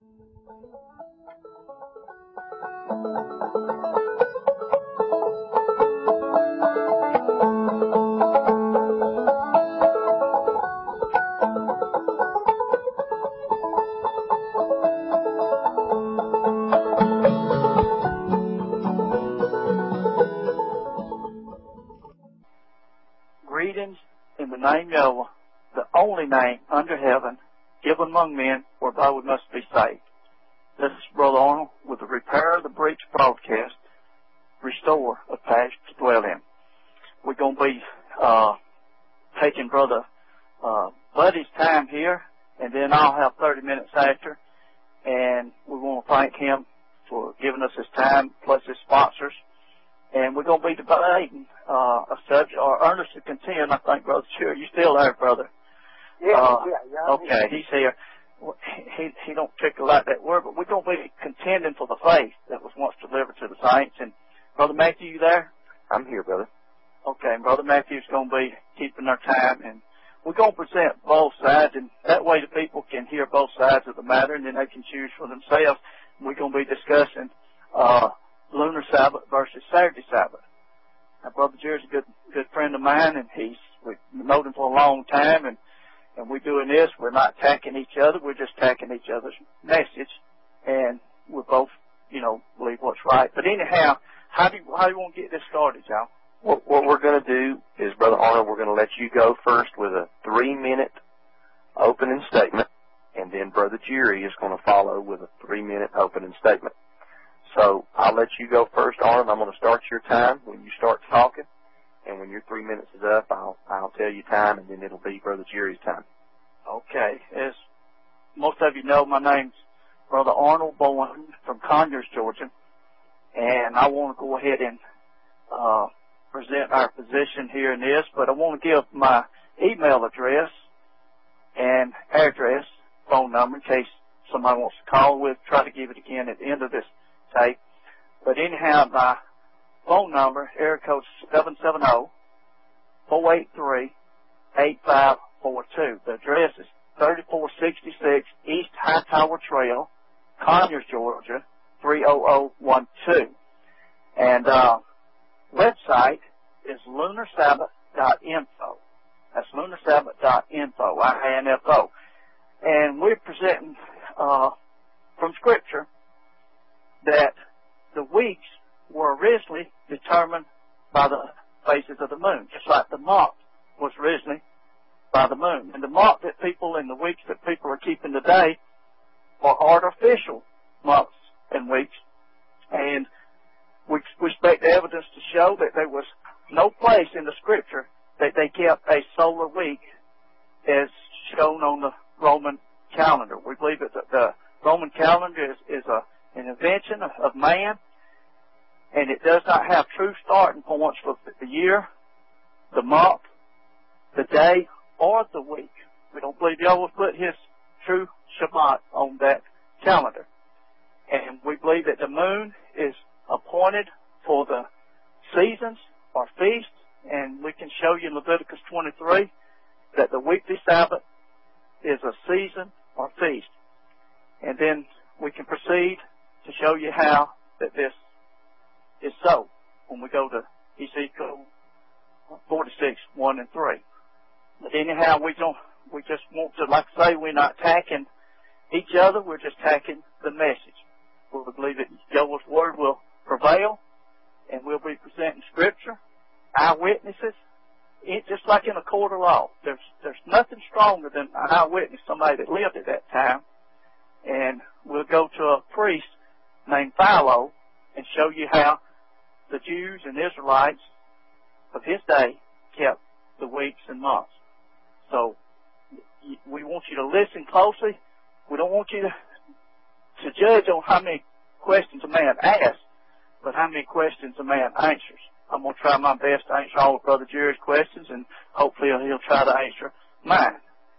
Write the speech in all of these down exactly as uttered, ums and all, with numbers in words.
Greetings in the name Yahweh, the only name under heaven, given among men, whereby we must be saved. This is Brother Arnold with the Repair of the Breach broadcast, Restore a Past to Dwell in. We're going to be uh, taking Brother uh, Buddy's time here, and then I'll have thirty minutes after, and we want to thank him for giving us his time, plus his sponsors. And we're going to be debating uh, a subject, or earnestly contend, I think, Brother Sure. You still there, brother? Yeah, uh, yeah, yeah. Okay, he's here. He, he don't particularly like that word, but we're going to be contending for the faith that was once delivered to the saints. And Brother Matthew, you there? I'm here, brother. Okay, and Brother Matthew's going to be keeping their time, and we're going to present both sides, and that way the people can hear both sides of the matter, and then they can choose for themselves. We're going to be discussing uh, Lunar Sabbath versus Saturday Sabbath. Now, Brother Jerry's a good good friend of mine, and he's we've known him for a long time, and and we're doing this. We're not attacking each other. We're just attacking each other's message, and we both, you know, believe what's right. But anyhow, how do you, how do you want to get this started, y'all? What, what we're going to do is, Brother Arnold, we're going to let you go first with a three-minute opening statement, and then Brother Jerry is going to follow with a three-minute opening statement. So I'll let you go first, Arnold. I'm going to start your time when you start talking, and when your three minutes is up, I'll I'll tell you time, and then it'll be Brother Jerry's time. Okay. As most of you know, my name's Brother Arnold Bowen from Conyers, Georgia, and I want to go ahead and uh, present our position here in this, but I want to give my email address and address, phone number, in case somebody wants to call. We'll try to give it again at the end of this tape. But anyhow, my phone number, area code seven seven zero, four eight three, eight five four two. The address is thirty-four sixty-six East Hightower Trail, Conyers, Georgia, three zero zero one two. And uh, website is lunar sabbath dot info. That's lunar sabbath dot info, I N F O. And we're presenting uh, from Scripture that the weeks were originally determined by the phases of the moon, just like the month was originally by the moon. And the month that people and the weeks that people are keeping today are artificial months and weeks. And we, we expect the evidence to show that there was no place in the Scripture that they kept a solar week as shown on the Roman calendar. We believe that the, the Roman calendar is, is a, an invention of, of man, and it does not have true starting points for the year, the month, the day, or the week. We don't believe Yahweh put his true Shabbat on that calendar. And we believe that the moon is appointed for the seasons or feasts, and we can show you in Leviticus twenty-three that the weekly Sabbath is a season or feast. And then we can proceed to show you how that this is so when we go to Ezekiel forty-six, one and three. But anyhow, we don't, we just want to, like I say, we're not attacking each other, we're just attacking the message. We believe that Yahweh's word will prevail, and we'll be presenting Scripture, eyewitnesses, it, just like in a court of law. There's, there's nothing stronger than an eyewitness, somebody that lived at that time. And we'll go to a priest named Philo and show you how the Jews and Israelites of his day kept the weeks and months. So we want you to listen closely. We don't want you to, to judge on how many questions a man asks, but how many questions a man answers. I'm going to try my best to answer all of Brother Jerry's questions, and hopefully he'll try to answer mine.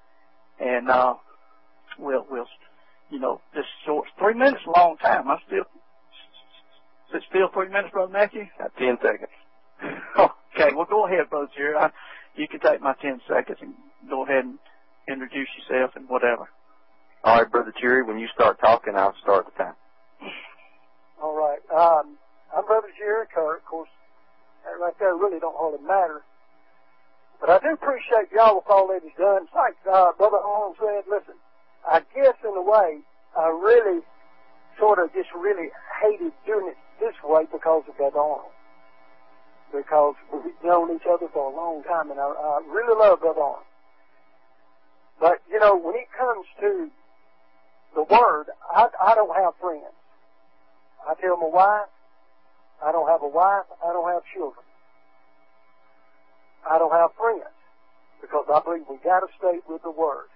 And uh, we'll, we'll, you know, this short, three minutes is a long time. I'm still, is it still three minutes, Brother Matthew? Got ten seconds. Okay, well, go ahead, Brother Jerry. I, you can take my ten seconds and go ahead and introduce yourself and whatever. All right, Brother Jerry, when you start talking, I'll start the time. All right. Um, I'm Brother Jerry Kerr. Of course, that right there really don't hardly matter. But I do appreciate y'all with all that he's done. It's like uh, Brother Arnold said, listen, I guess in a way, I really sort of just really hated doing it this way because of Brother Arnold. Because we've known each other for a long time, and I, I really love Brother Arnold. But, you know, when it comes to the Word, I, I don't have friends. I tell my wife, I don't have a wife, I don't have children. I don't have friends because I believe we got to stay with the Word.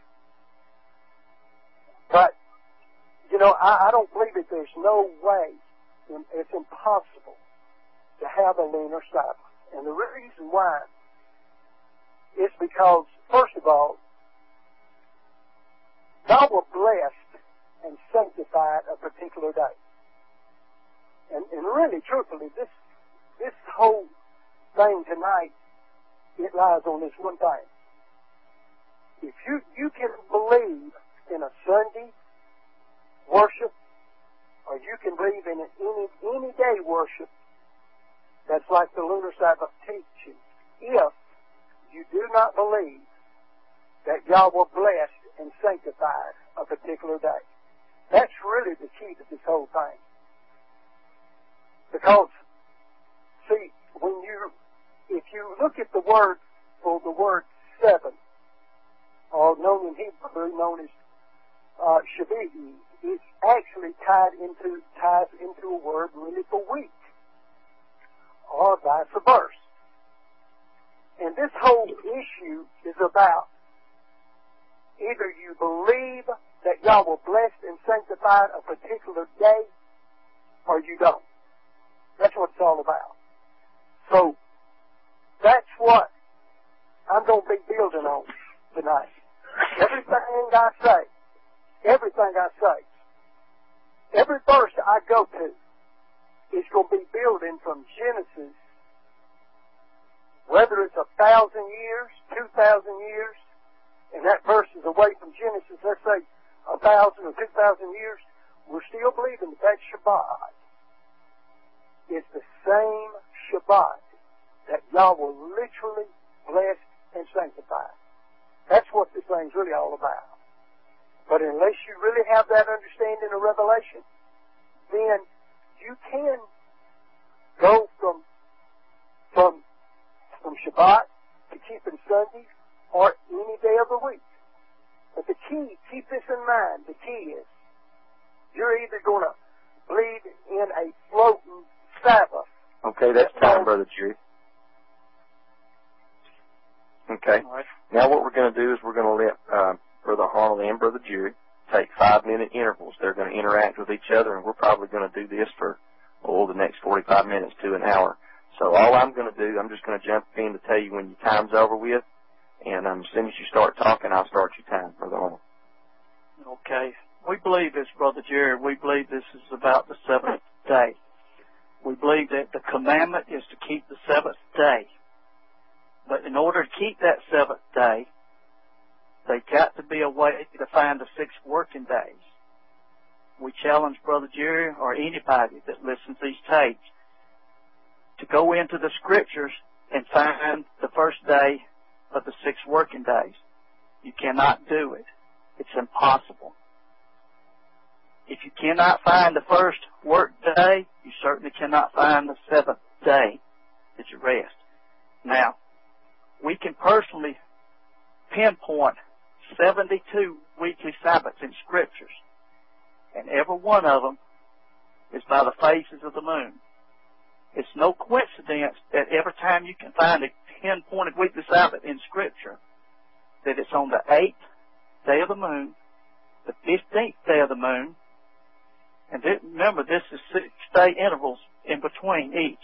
But, you know, I, I don't believe that there's no way, it's impossible to have a lunar Sabbath. And the reason why is because, first of all, God will bless and sanctify a particular day. And, and really, truthfully, this this whole thing tonight, it lies on this one thing. If you, you can believe in a Sunday worship, or you can believe in an any, any day worship, that's like the lunar Sabbath teaching, if you do not believe that God will bless and sanctify a particular day. That's really the key to this whole thing. Because, see, when you, if you look at the word, for the word seven, or known in Hebrew, known as uh, Shabihi, it's actually tied into, ties into a word really for week, or vice versa. And this whole issue is about either you believe that God will bless and sanctify a particular day, or you don't. That's what it's all about. So, that's what I'm going to be building on tonight. Everything I say, everything I say, every verse I go to is going to be building from Genesis, whether it's a thousand years, two thousand years, and that verse is away from Genesis, let's say a thousand or two thousand years, we're still believing that that Shabbat is the same Shabbat that y'all will literally bless and sanctify. That's what this thing's really all about. But unless you really have that understanding of revelation, then you can go from from from Shabbat to keeping Sunday or any day of the week. But the key, keep this in mind, the key is you're either going to believe in a floating Sabbath. Okay, that's time, Brother Jerry. Okay. All right. Now what we're going to do is we're going to let uh, Brother Arnold and Brother Jerry take five-minute intervals. They're going to interact with each other, and we're probably going to do this for, oh, the next forty-five minutes to an hour. So all I'm going to do, I'm just going to jump in to tell you when your time's over with, and um, as soon as you start talking, I'll start your time, Brother Arnold. Okay. We believe this, Brother Jerry. We believe this is about the seventh day. We believe that the commandment is to keep the seventh day. But in order to keep that seventh day, there's got to be a way to find the six working days. We challenge Brother Jerry or anybody that listens to these tapes to go into the Scriptures and find the first day of the six working days. You cannot do it. It's impossible. If you cannot find the first work day, you certainly cannot find the seventh day that you rest. Now, we can personally pinpoint seventy-two weekly Sabbaths in Scriptures, and every one of them is by the phases of the moon. It's no coincidence that every time you can find a pinpointed weekly Sabbath in Scripture, that it's on the eighth day of the moon, the fifteenth day of the moon, and th- remember, this is six-day intervals in between each.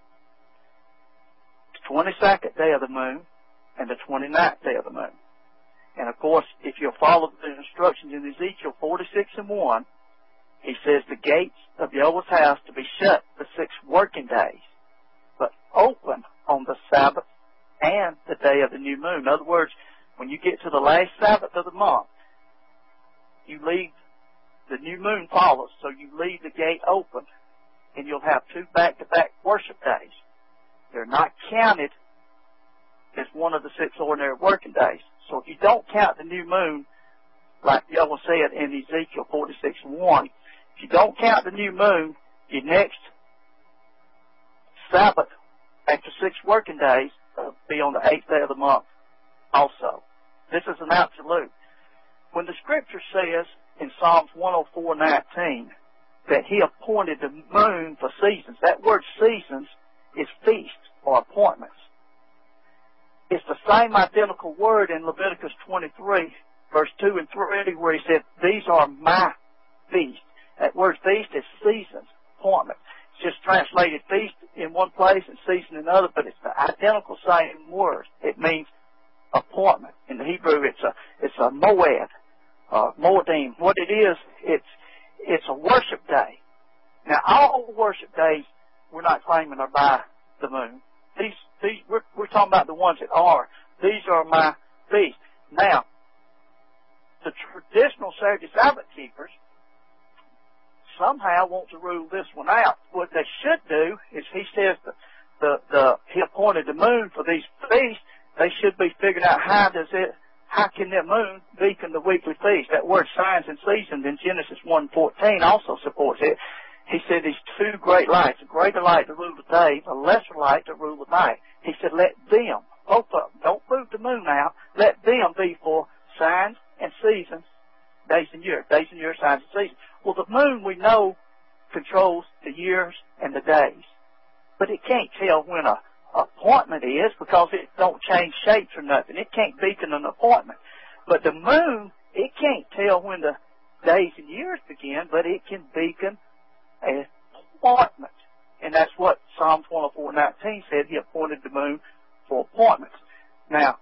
The twenty-second day of the moon and the twenty-ninth day of the moon. And, of course, if you'll follow the instructions in Ezekiel forty-six and one, he says the gates of Yahweh's house to be shut the six working days, but open on the Sabbath and the day of the new moon. In other words, when you get to the last Sabbath of the month, you you leave, the new moon follows, so you leave the gate open, and you'll have two back-to-back worship days. They're not counted as one of the six ordinary working days. So if you don't count the new moon, like Yahweh said in Ezekiel forty-six one, if you don't count the new moon, your next Sabbath after six working days will be on the eighth day of the month also. This is an absolute. When the scripture says in Psalms one oh four nineteen that he appointed the moon for seasons, that word seasons is feast or appointments. It's the same identical word in Leviticus twenty-three, verse two and three, where he said, these are my feasts. That word feast is seasons, appointment. It's just translated feast in one place and season in another, but it's the identical same word. It means appointment. In the Hebrew, it's a it's a moed, uh, moedim. What it is, it's it's a worship day. Now, all worship days we're not claiming are by the moon. These these we're we're talking about the ones that are. These are my feasts. Now, the traditional Saturday Sabbath keepers somehow want to rule this one out. What they should do is, he says the the, the he appointed the moon for these feasts. They should be figuring out how does it, how can the moon beacon the weekly feast? That word signs and seasons in Genesis one fourteen also supports it. He said these two great lights, a greater light to rule the day, a lesser light to rule the night. He said let them, both of them, don't move the moon out, let them be for signs and seasons, days and years, days and years, signs and seasons. Well, the moon we know controls the years and the days, but it can't tell when a appointment is because it don't change shapes or nothing. It can't beacon an appointment. But the moon, it can't tell when the days and years begin, but it can beacon an appointment. And that's what Psalms one oh four nineteen said. He appointed the moon for appointments. Now,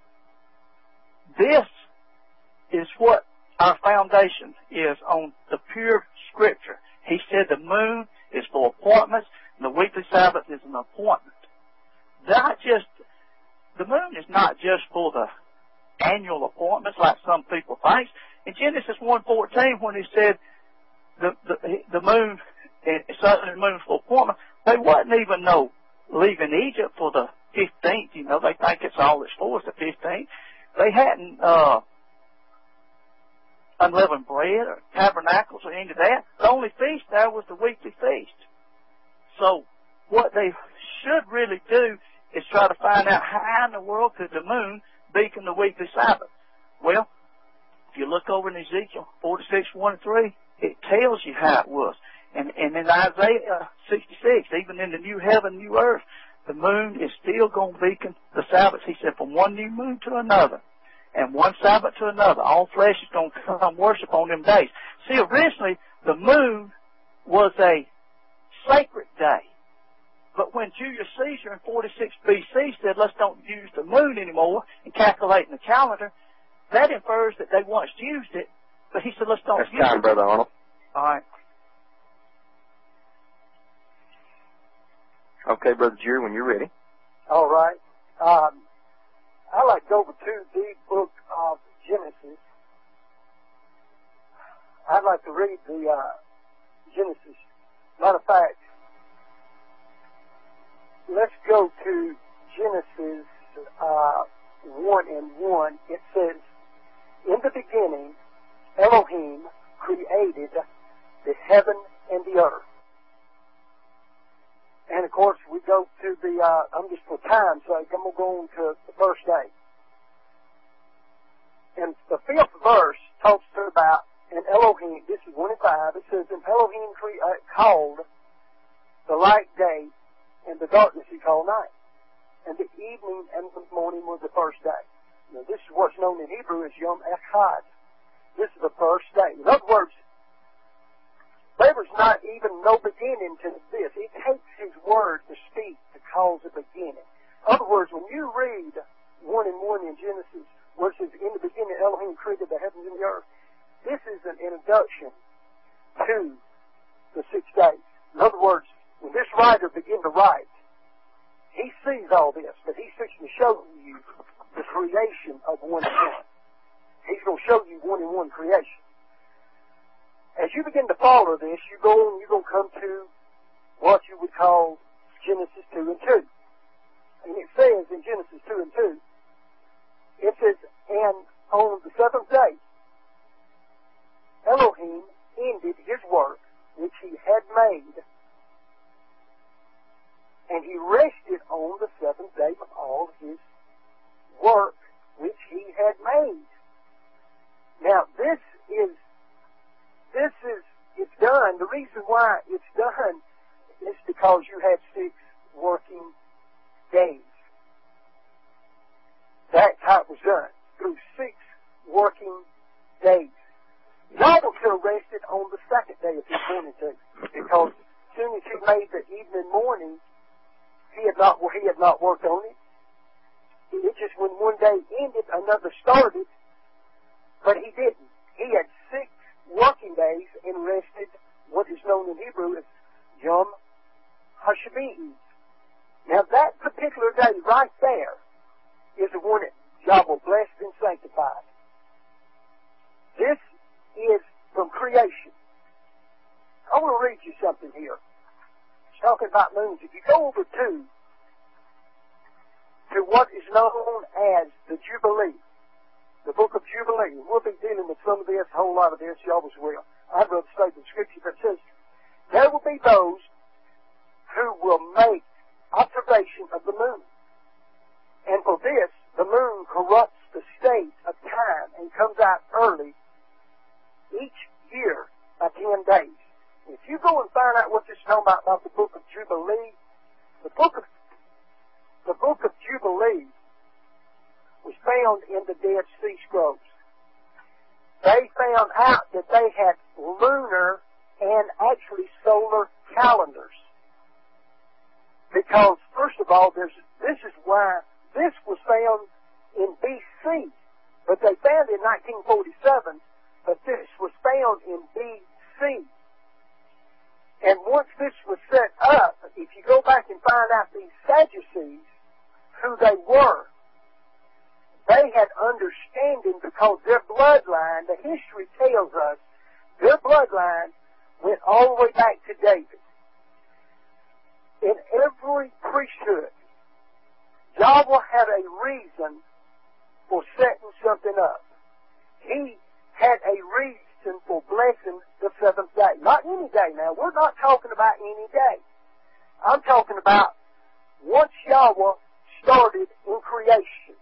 this is what our foundation is on the pure scripture. He said the moon is for appointments, and the weekly Sabbath is an appointment. Not just, the moon is not just for the annual appointments like some people think. In Genesis one fourteen, when he said the the, the moon, sun and moon for appointment, they wasn't even no leaving Egypt for the fifteenth. You know, they think it's all it's for is the fifteenth. They hadn't uh, unleavened bread or tabernacles or any of that. The only feast there was the weekly feast. So what they should really do is try to find out how in the world could the moon beacon the weekly Sabbath. Well, if you look over in Ezekiel forty-six, one and three, it tells you how it was. And, and in Isaiah sixty-six, even in the new heaven, new earth, the moon is still going to beacon the Sabbath. He said from one new moon to another and one Sabbath to another, all flesh is going to come worship on them days. See, originally, the moon was a sacred day. But when Julius Caesar in forty-six B C said, let's don't use the moon anymore and calculate in the calendar, that infers that they once used it, but he said, let's don't That's use time, it. Brother Arnold. All right. Okay, Brother Jerry, when you're ready. All right. Um, I like to go over to the book of Genesis. I'd like to read the uh, Genesis. Matter of fact, let's go to Genesis uh, one and one. It says, in the beginning, Elohim created the heaven and the earth. And of course, we go to the, uh, I'm just for time's sake, I'm going to go on to the first day. And the fifth verse talks about, and Elohim, this is one and five, it says, and Elohim cre- uh, called the light day, and the darkness he called night. And the evening and the morning was the first day. Now, this is what's known in Hebrew as Yom Echad. This is the first day. In other words, there was not even no beginning to this. It takes his word to speak to cause a beginning. In other words, when you read one and one in Genesis, where it says, in the beginning Elohim created the heavens and the earth, this is an introduction to the six days. In other words, when this writer began to write, he sees all this, but he's fixing to show you the creation of one and one. He's going to show you one and one creation. as you begin to follow this, you go on, you're going to come to what you would call Genesis two and two. And it says in Genesis two and two, it says, and on the seventh day, Elohim ended his work which he had made, and he rested on the seventh day from all his work which he had made. Now, this is, this is, it's done. The reason why it's done is because you had six working days. That's how it was done, through six working days. Yahweh could have rested on the second day if he wanted to, because as soon as he made the evening morning, he had not, he had not worked on it. It just, when one day ended, another started, but he didn't. He had six working days and rested, what is known in Hebrew as Yom HaShabi'i. Now that particular day right there is the one that Yahweh blessed and sanctified. This is from creation. I want to read you something here. It's talking about moons. If you go over to to what is known as the Jubilee, the book of Jubilee, and we'll be dealing with some of this, a whole lot of this, you always will. I'd rather state the scripture that says, there will be those who will make observation of the moon. And for this, the moon corrupts the state of time and comes out early each year by ten days. If you go and find out what this is talking about, about the book of Jubilee, the book of the book of Jubilee was found in the Dead Sea Scrolls. They found out that they had lunar and actually solar calendars. Because, first of all, there's, this is why this was found in B C, but they found it in nineteen forty-seven, but this was found in B C. And once this was set up, if you go back and find out these Sadducees, who they were, they had understanding because their bloodline, the history tells us, their bloodline went all the way back to David. In every priesthood, Yahweh had a reason for setting something up. He had a reason for blessing the seventh day. Not any day now. We're not talking about any day. I'm talking about once Yahweh started in creation.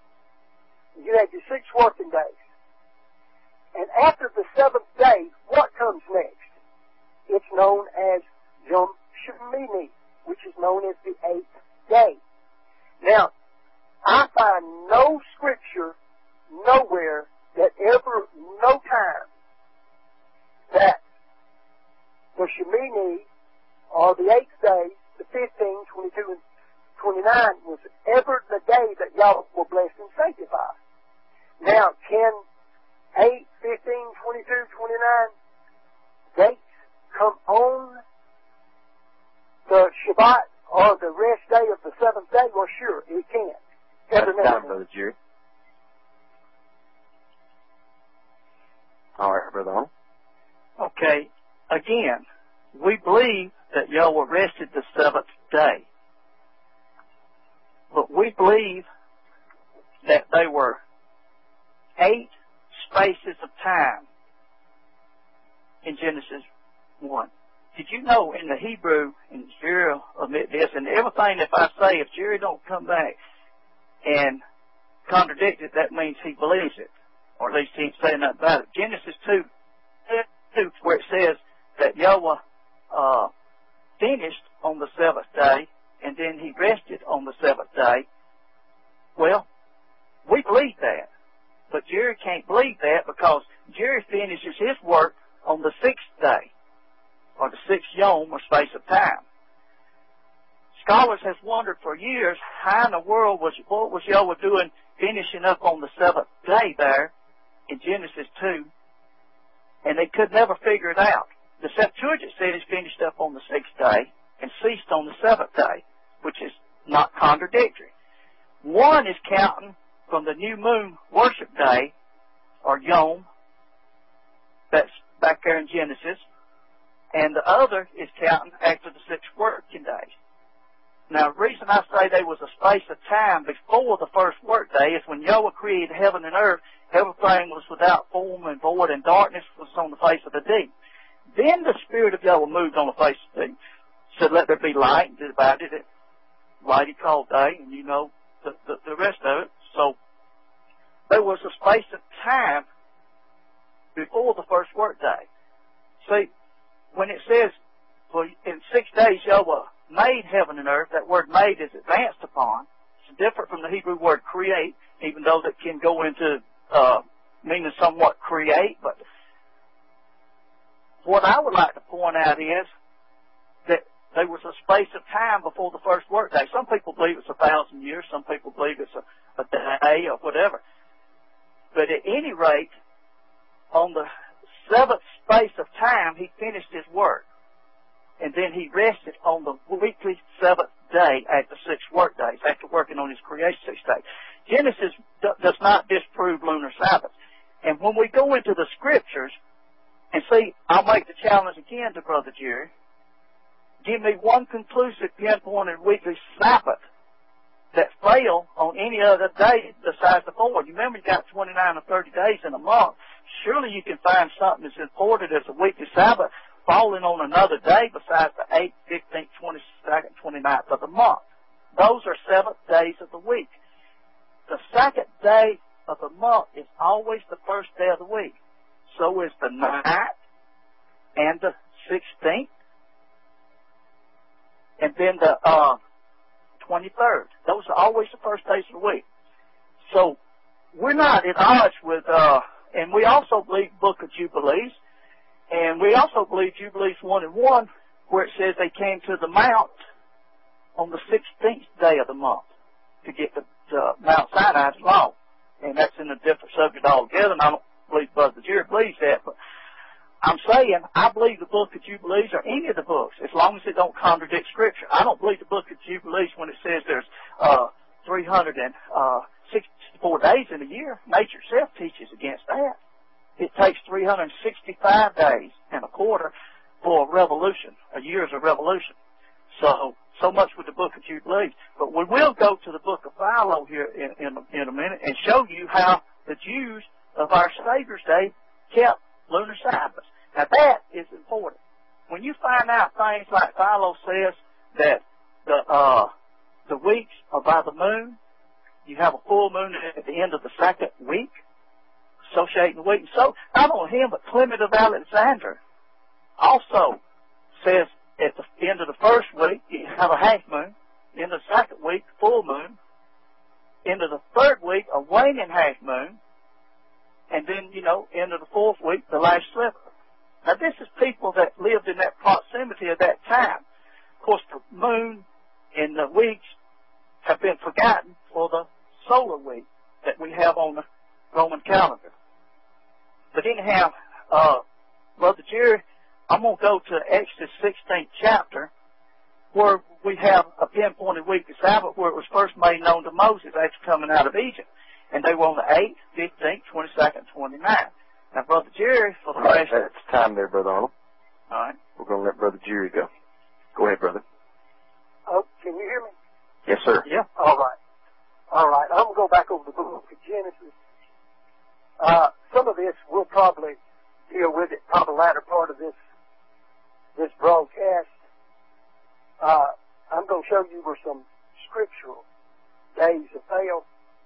You had your six working days. And after the seventh day, what comes next? It's known as Yom Shemini, which is known as the eighth day. Now, I find no scripture nowhere that ever, no time, that the Shemini, or the eighth day, the fifteen, twenty-two, and twenty-nine, was ever the day that Yahweh will bless and sanctify. Now, can eight, fifteen, twenty-two, twenty-nine dates come on the Shabbat or the rest day of the seventh day? Well, sure, it can. That's time, Brother Jerry. All right, Brother Arnold. Okay, again, we believe that Yahweh rested the seventh day. But we believe that they were eight spaces of time in Genesis one. Did you know in the Hebrew, and Jerry will admit this, and everything if I say, if Jerry don't come back and contradict it, that means he believes it, or at least he ain't saying nothing about it. Genesis two, where it says that Yahweh uh, finished on the seventh day, and then he rested on the seventh day. Well, we believe that. But Jerry can't believe that because Jerry finishes his work on the sixth day, or the sixth yom, or space of time. Scholars have wondered for years how in the world was, what was Yahweh doing finishing up on the seventh day there in Genesis two, and they could never figure it out. The Septuagint said he finished up on the sixth day and ceased on the seventh day, which is not contradictory. One is counting from the new moon worship day, or Yom, that's back there there in Genesis, and the other is counting after the six working days. Now, the reason I say there was a space of time before the first work day is when Yahweh created heaven and earth, everything was without form and void, and darkness was on the face of the deep. Then the Spirit of Yahweh moved on the face of the deep, said, let there be light, and divided it. Light he called day, and you know the, the, the rest of it. So there was a space of time before the first work day. See, when it says, well, in six days Yahweh made heaven and earth, that word made is advanced upon. It's different from the Hebrew word create, even though that can go into uh, meaning somewhat create. But what I would like to point out is that there was a space of time before the first work day. Some people believe it's a thousand years. Some people believe it's a, a day or whatever. But at any rate, on the seventh space of time, he finished his work. And then he rested on the weekly seventh day after six work days, after working on his creation six days. Genesis d- does not disprove lunar Sabbath. And when we go into the scriptures, and see, I'll make the challenge again to Brother Jerry. Give me one conclusive pinpointed weekly Sabbath that fail on any other day besides the four. You remember you got twenty-nine or thirty days in a month. Surely you can find something that's important as a weekly Sabbath falling on another day besides the eighth, fifteenth, twenty-second, twenty-ninth of the month. Those are seventh days of the week. The second day of the month is always the first day of the week. So is the ninth and the sixteenth. And then the uh, twenty-third. Those are always the first days of the week. So we're not at odds with, uh, and we also believe Book of Jubilees. And we also believe Jubilees one and one, where it says they came to the mount on the sixteenth day of the month to get the, the Mount Sinai's law. And that's in a different subject altogether, and I don't believe Brother Jerry believes that. But I'm saying I believe the Book of Jubilees or any of the books, as long as it don't contradict Scripture. I don't believe the Book of Jubilees when it says there's uh, three hundred sixty-four days in a year. Nature itself teaches against that. It takes three hundred sixty-five days and a quarter for a revolution. A year is a revolution. So, so much with the Book of Jubilees. But we will go to the Book of Philo here in, in, in a minute and show you how the Jews of our Savior's day kept lunar Sabbaths. Now that is important. When you find out things like Philo says that the, uh, the weeks are by the moon, you have a full moon at the end of the second week, associating the week. And so, not only him, but Clement of Alexandria also says at the end of the first week, you have a half moon. In the second week, full moon. Into the third week, a waning half moon. And then, you know, into the fourth week, the last sliver. Now, this is people that lived in that proximity of that time. Of course, the moon and the weeks have been forgotten for the solar week that we have on the Roman calendar. But anyhow, uh, Brother Jerry, I'm going to go to Exodus sixteenth chapter, where we have a pinpointed weekly Sabbath where it was first made known to Moses after coming out of Egypt. And they were on the eighth, fifteenth, twenty-second, twenty-ninth. Now, Brother Jerry, for the right, rest... That's time there, Brother Arnold. All right. We're going to let Brother Jerry go. Go ahead, brother. Oh, can you hear me? Yes, sir. Yeah. All right. All right. I'm going to go back over the book of Genesis. Uh, some of this we'll probably deal with it probably the latter part of this this broadcast. Uh, I'm going to show you where some scriptural days have failed.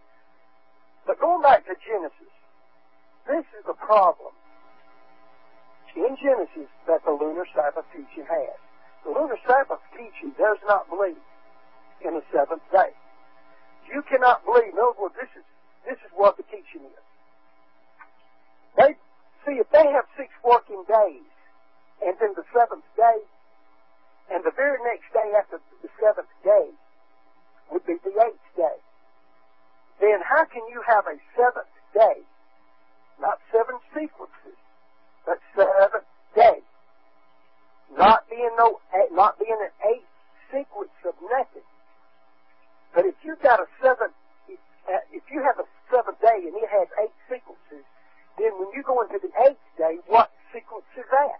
But going back to Genesis, this is the problem in Genesis that the lunar Sabbath teaching has. The lunar Sabbath teaching does not believe in the seventh day. You cannot believe. In other words, this is this is what the teaching is. They see if they have six working days, and then the seventh day, and the very next day after the seventh day would be the eighth day. Then how can you have a seventh day, not seven sequences, but seventh day, not being no, not being an eighth sequence of nothing? But if you've got a seventh, if you have a seventh day and it has eight sequences, then when you go into the eighth day, what sequence is that?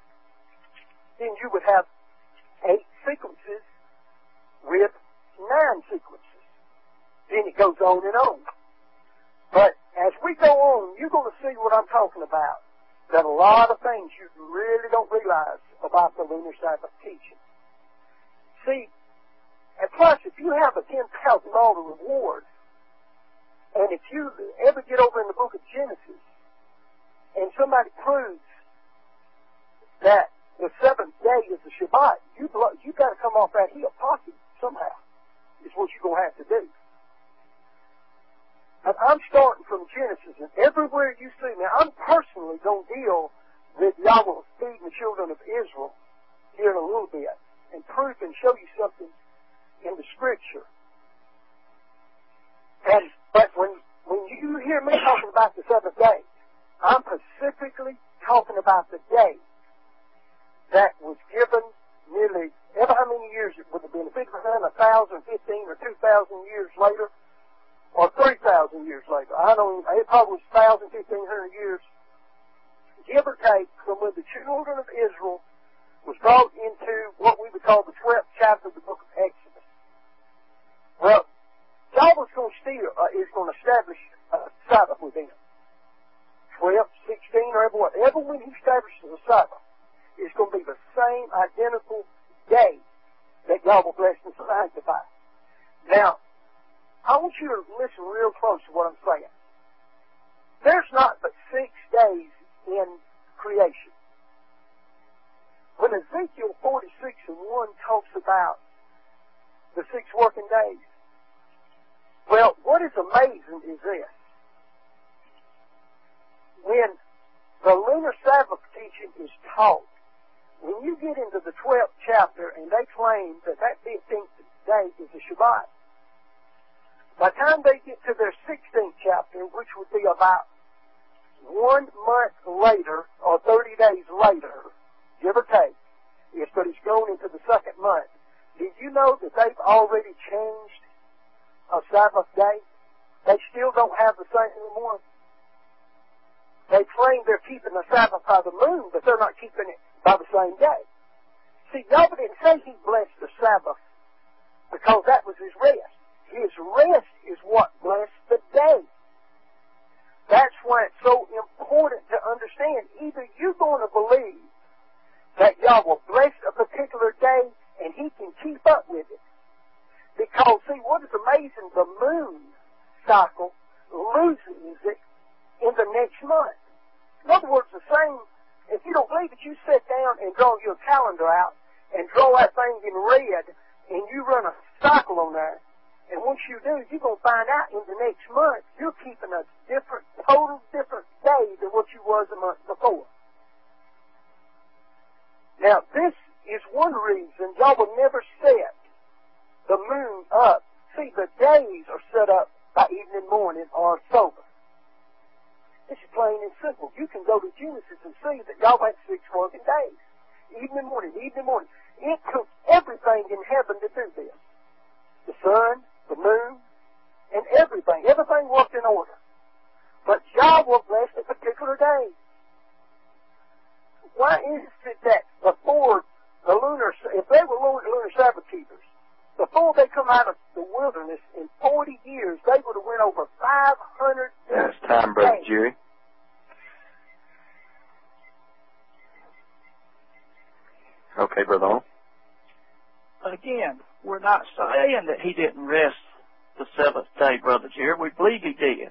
on and on. But as we go on, you're going to see what I'm talking about. That a lot of things you really don't realize about the lunar Sabbath teaching. See, and plus, if you have a ten thousand dollar reward, and if you ever get over in the book of Genesis, and somebody proves that the seventh day is the Shabbat, you you got to come off that hill pocket somehow. Is what you're going to have to do. And I'm starting from Genesis, and everywhere you see me, I'm personally going to deal with Yahweh feeding the children of Israel here in a little bit, and prove and show you something in the Scripture. And but when when you hear me talking about the seventh day, I'm specifically talking about the day that was given nearly ever how many years it would have been. If it was done a thousand, fifteen, or two thousand years later, or three thousand years later. I don't, it probably was one thousand, fifteen hundred years, give or take, from when the children of Israel was brought into what we would call the twelfth chapter of the book of Exodus. Well, God was going to steal, uh, is going to establish a Sabbath with them. twelve, sixteen, or whatever when he establishes a Sabbath, it's going to be the same identical day that God will bless and sanctify. Now, I want you to listen real close to what I'm saying. There's not but six days in creation. When Ezekiel forty-six and one talks about the six working days, well, what is amazing is this. When the lunar Sabbath teaching is taught, when you get into the twelfth chapter and they claim that that fifteenth day is a Shabbat, by the time they get to their sixteenth chapter, which would be about one month later or thirty days later, give or take, yes, but it's going into the second month, did you know that they've already changed a Sabbath day? They still don't have the same anymore. They claim they're keeping the Sabbath by the moon, but they're not keeping it by the same day. See, God didn't say he blessed the Sabbath because that was his rest. His rest is what blessed the day. That's why it's so important to understand. Either you're going to believe that Yahweh blessed a particular day and he can keep up with it. Because, see, what is amazing, the moon cycle loses it in the next month. In other words, the same, if you don't believe it, you sit down and draw your calendar out and draw that thing in red and you run a cycle on there. And once you do, you're going to find out in the next month you're keeping a different, total different day than what you was a month before. Now, this is one reason y'all will never set the moon up. See, the days are set up by evening, morning, or sober. This is plain and simple. You can go to Genesis and see that y'all had six working days. Evening, morning, evening, morning. It took everything in heaven to do this. The sun, the moon, and everything. Everything worked in order. But Yahweh blessed a particular day. Why is it that before the lunar, if they were lunar Sabbath keepers, before they come out of the wilderness in forty years, they would have went over five hundred That's time, Brother Jerry. Okay, Brother Arnold. Again, we're not saying that he didn't rest the seventh day, Brother Jerry. We believe he did.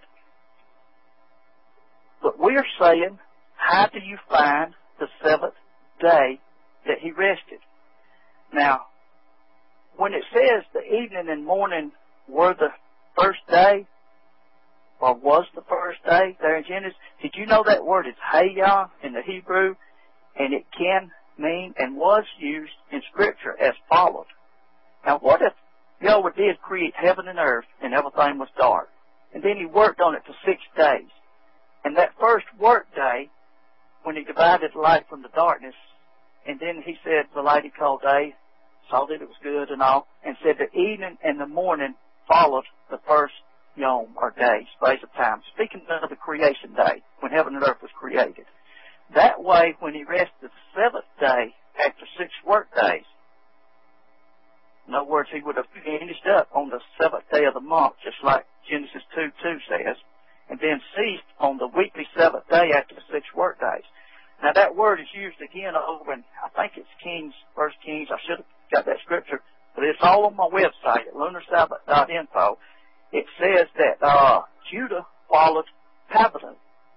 But we're saying, how do you find the seventh day that he rested? Now, when it says the evening and morning were the first day, or was the first day there in Genesis, did you know that word is hayah in the Hebrew, and it can mean and was used in Scripture as followed. Now, what if Yahweh did create heaven and earth and everything was dark, and then he worked on it for six days, and that first work day, when he divided the light from the darkness, and then he said the light he called day, saw that it was good and all, and said the evening and the morning followed the first yom, or day, space of time. Speaking of the creation day, when heaven and earth was created. That way, when he rested the seventh day after six work days, nowhere words, he would have finished up on the seventh day of the month, just like Genesis two two says, and then ceased on the weekly seventh day after the six work days. Now that word is used again over in, I think it's Kings, First Kings. I should have got that scripture, but it's all on my website at lunar sabbath dot info. It says that uh, Judah followed Tabitha.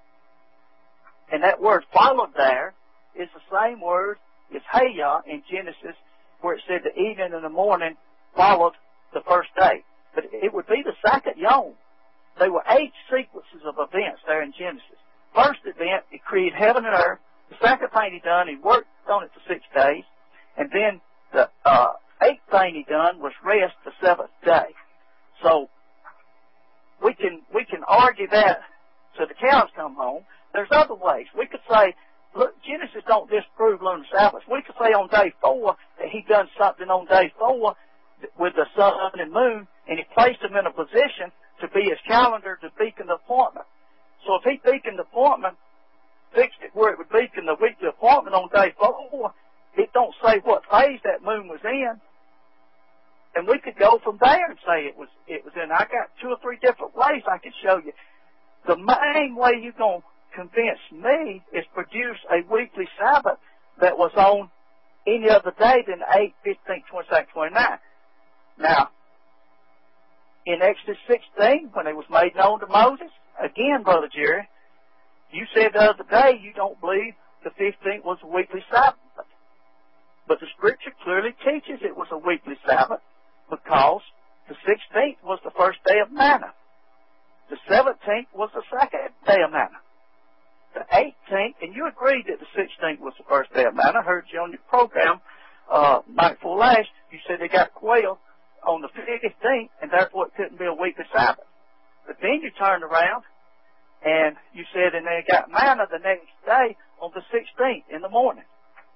And that word followed there is the same word as Hayah in Genesis, where it said the evening and the morning followed the first day. But it would be the second Yom. There were eight sequences of events there in Genesis. First event, he created heaven and earth. The second thing he done, he worked on it for six days. And then the uh, eighth thing he done was rest the seventh day. So we can we can argue that till the cows come home. There's other ways. We could say, look, Genesis don't disprove lunar Sabbaths. We could say on day four that he done something on day four with the sun and moon, and he placed them in a position to be his calendar to beacon the appointment. So if he beaconed the appointment, fixed it where it would beacon the weekly appointment on day four, it don't say what phase that moon was in. And we could go from there and say it was it was in. I got two or three different ways I could show you. The main way you're going to convince me is produce a weekly Sabbath that was on any other day than eight, fifteen, twenty-second, twenty-nine. Now, in Exodus sixteen, when it was made known to Moses, again, Brother Jerry, you said the other day you don't believe the fifteenth was a weekly Sabbath. But the Scripture clearly teaches it was a weekly Sabbath because the sixteenth was the first day of manna. The seventeenth was the second day of manna. The eighteenth, and you agreed that the sixteenth was the first day of manna. I heard you on your program uh, night before last. You said they got quail on the fifteenth, and therefore it couldn't be a weekly Sabbath. But then you turned around and you said, and they got manna the next day on the sixteenth in the morning.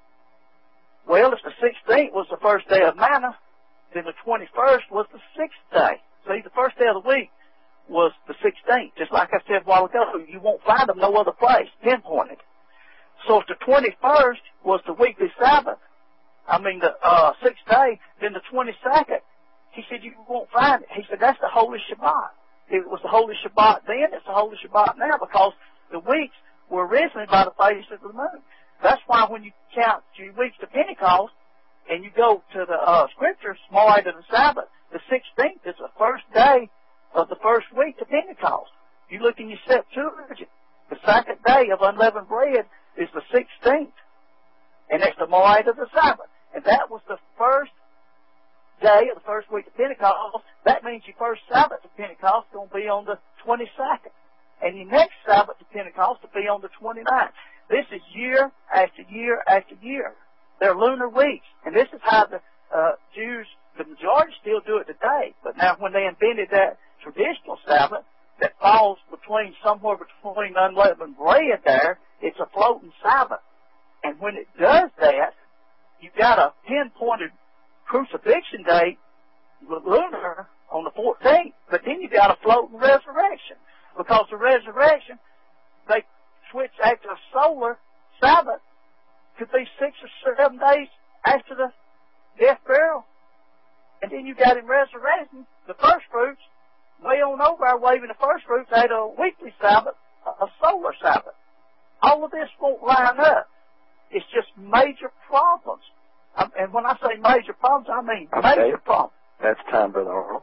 Well, if the sixteenth was the first day of manna, then the twenty-first was the sixth day. See, the first day of the week was the sixteenth. Just like I said a while ago, you won't find them no other place, pinpointed. So if the twenty-first was the weekly Sabbath, I mean the uh, sixth day, then the twenty-second, he said you won't find it. He said that's the Holy Shabbat. It was the Holy Shabbat then, it's the Holy Shabbat now, because the weeks were originally by the phase of the moon. That's why when you count your weeks to Pentecost, and you go to the uh, Scripture, small light of the Sabbath, the sixteenth is the first day of the first week to Pentecost. You look in your Septuagint, the second day of unleavened bread is the sixteenth, and that's the light of the Sabbath. And that was the first day of the first week of Pentecost. That means your first Sabbath of Pentecost is going to be on the twenty-second, and your next Sabbath of Pentecost will be on the twenty-ninth. This is year after year after year. They're lunar weeks, and this is how the uh, Jews, the majority, still do it today. But now, when they invented that traditional Sabbath that falls between somewhere between unleavened bread, there, it's a floating Sabbath. And when it does that, you got a pinpointed crucifixion date, lunar, on the fourteenth. But then you got a floating resurrection, because the resurrection, they switch after a solar Sabbath, could be six or seven days after the death, burial. And then you got him resurrecting the first fruits, way on over our waving the first fruits at a weekly Sabbath, a solar Sabbath. All of this won't line up. It's just major problems. Um, and when I say major problems, I mean okay. major problems. That's time, Brother Arnold.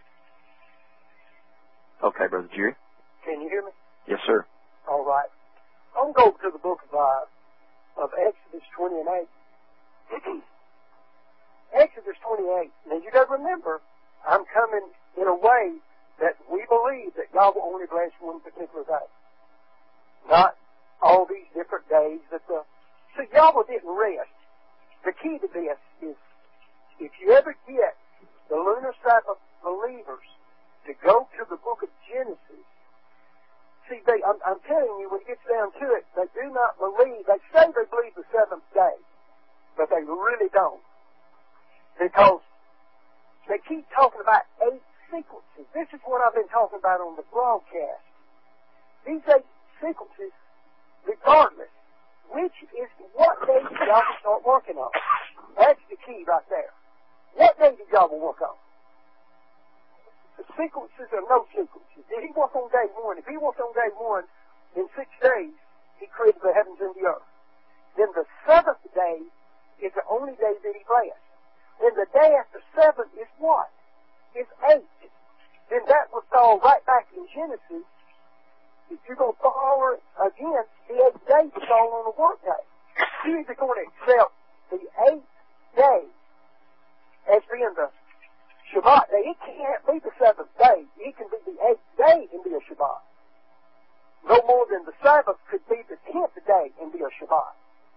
Okay, Brother Jerry. Can you hear me? Yes, sir. All right. I'm going to go to the book of, uh, of Exodus twenty and eight. Exodus twenty-eight. Now, you got to remember, I'm coming in a way that we believe that God will only bless one particular day. Not all these different days that the... So Yahweh didn't rest. The key to this is, if you ever get the lunar Sabbath believers to go to the book of Genesis, see, they, I'm, I'm telling you, when it gets down to it, they do not believe, they say they believe the seventh day, but they really don't. Because they keep talking about eight sequences. This is what I've been talking about on the broadcast. These eight sequences, regardless, which is what day did y'all start working on? That's the key right there. What day did y'all will work on? The sequences or no sequences? Did he work on day one? If he worked on day one, in six days, he created the heavens and the earth. Then the seventh day is the only day that he blessed. Then the day after seven is what? It's eight. Then that would fall right back in Genesis. If you're going to follow it again, the eighth day would fall on a work day. You're either going to accept the eighth day as being the Shabbat day. It can't be the seventh day. It can be the eighth day and be a Shabbat. No more than the Sabbath could be the tenth day and be a Shabbat.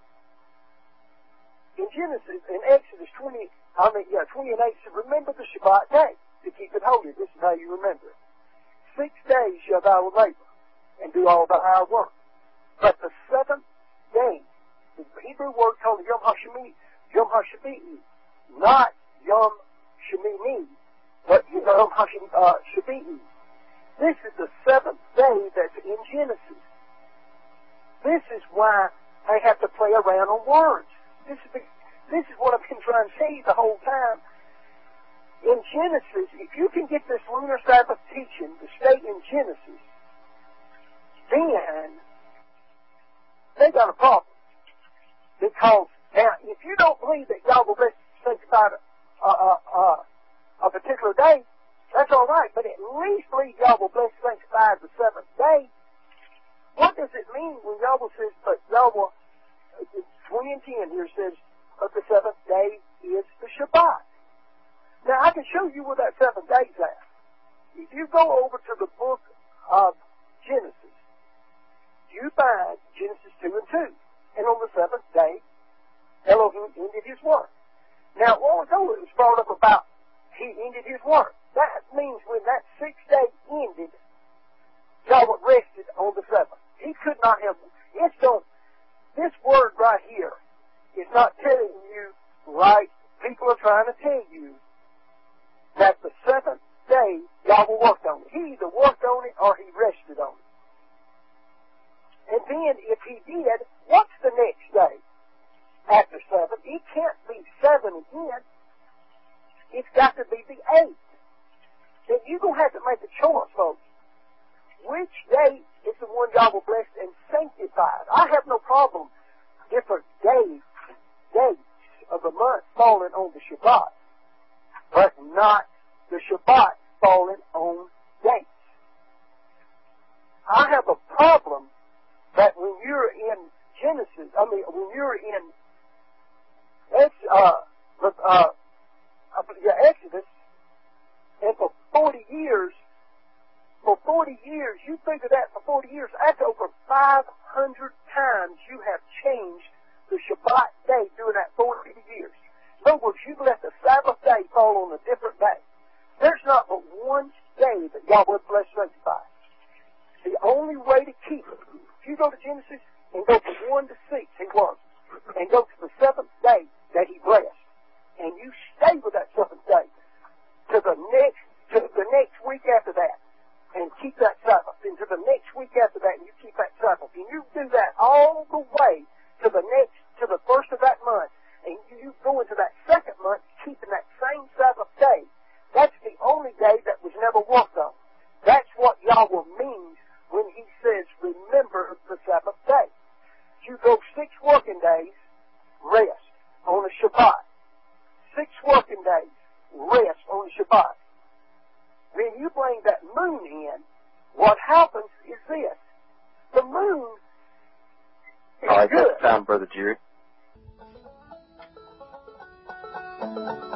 In Genesis, in Exodus twenty, I mean, yeah, twenty and eight said, remember the Shabbat day to keep it holy. This is how you remember it. Six days shall thou labor and do all thy hard work. But the seventh day, the Hebrew word called Yom HaShemini, Yom HaShabi'i, not Yom Shemini, but Yom HaShabi'i. This is the seventh day that's in Genesis. This is why they have to play around on words. This is the, this is what I've been trying to say the whole time. In Genesis, if you can get this lunar Sabbath teaching to stay in Genesis, then they got a problem. Because now, if you don't believe that God will bless sanctified a, a, a, a particular day, that's all right. But at least believe God will bless sanctified the seventh day. What does it mean when Yahweh says, but Yahweh, twenty and ten here says, but the seventh day is the Shabbat. Now, I can show you where that seventh day is at. If you go over to the book of Genesis, you find Genesis two and two. And on the seventh day, Elohim ended his work. Now, a while ago it was brought up about he ended his work. That means when that sixth day ended, Yahweh rested on the seventh. He could not have, it's don't, this word right here is not telling you, like people are trying to tell you, that the seventh day Yahweh worked on it. He either worked on it or he rested on it. And then if he did, what's the next day after seven? It can't be seven again. It's got to be the eighth. Then you're going to have to make a choice, folks. Which day is the one Yahweh blessed and sanctified? I have no problem different days, dates of the month falling on the Shabbat, but not the Shabbat falling on dates. I have a problem that when you're in Genesis, I mean, when you're in Ex, uh, uh, Exodus, and for forty years, for forty years, you figure that for forty years, that's over five hundred times you have changed the Shabbat day during that forty years. In other words, you've let the Sabbath day fall on a different day. There's not but one day that Yahweh bless sanctified. The only way to keep it, if you go to Genesis and go from one to six, he was, and go to the seventh day that he blessed, and you stay with that seventh day to the next, to the next week after that, and keep that Sabbath, and to the next week after that, and you keep that Sabbath, and you do that all the way to the next, to the first of that month, and you go into that second month keeping that same Sabbath day. That's the only day that was never worked on. That's what Yahweh means when he says, remember the Sabbath day. You go six working days, rest on a Shabbat. Six working days, rest on a Shabbat. When you bring that moon in, what happens is this. The moon is All right, good. that's time, Brother Jerry.